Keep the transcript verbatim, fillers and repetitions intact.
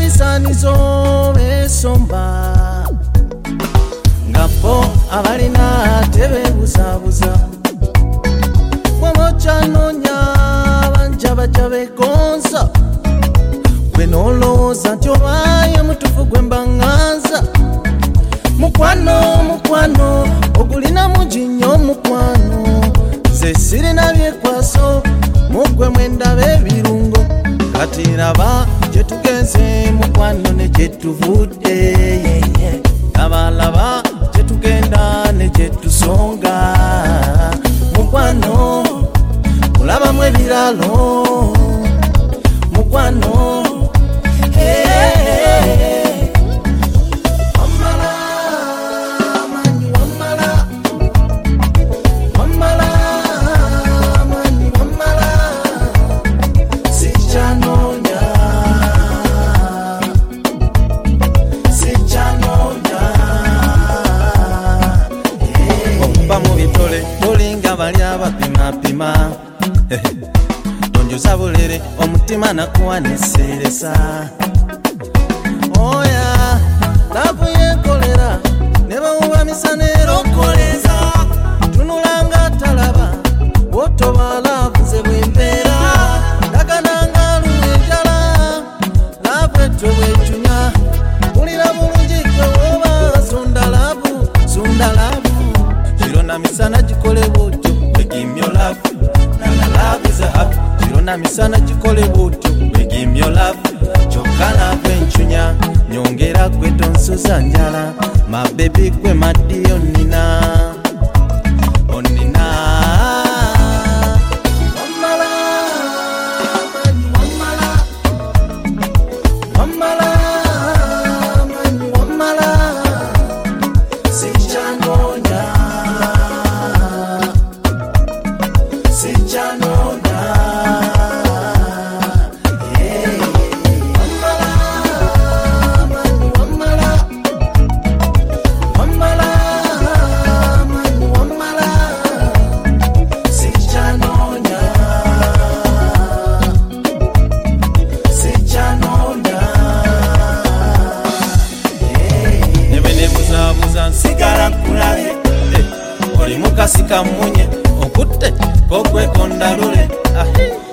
ebisanizo besomba ngapo abalina tebebuzabuza wamocanonya banja baja begonza kwenoloza nti obaye mutufu gwembanganza mukwano mukwano ogulina mujinyo mukwano nze sirina byekwaso mugwe mwenda bebirungo kati raba jetugenze mukwano ne jetuvudde abalaba jetugenda ne jetusonga mukwano kulaba mwe biralo mukwano hey wamala manyi wamala wamala manyi wamala sichanonya sichanonya omba mu bitole tolinga bali abapima pima onjuza bulere omutima nakuwaneseresa oya lavu yekolera nebawuba misanero koleza tunulanga talaba wotoba lavu ze bwempeera ndagananga luyenjala lavu etwe bwecunya ulira bulungi gwe woba sunda lavu sunda lavu kirona misana gikole butyo begimyo lavu nana love is a happy kirona misana gikole butyo begimyo lavu chokala kwenchunya nyongera kwe tonsuza njala my baby kwe madiyo nina onina wamala manyi wamala wamala manyi wamala sichanonya sichanonya nsigala nkulabe oli mukasika munye okutte kokwe kondalule